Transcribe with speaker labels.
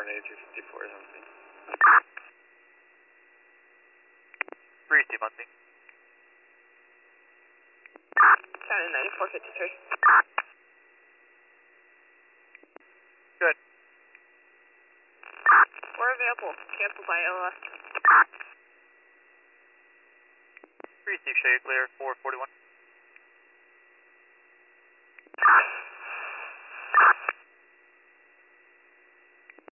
Speaker 1: Coordinator 254 is on scene.
Speaker 2: 3 Steve on scene.
Speaker 3: County 9453.
Speaker 2: Good.
Speaker 3: We're available. Cancel by LS.
Speaker 2: 3 Steve, show you clear 441.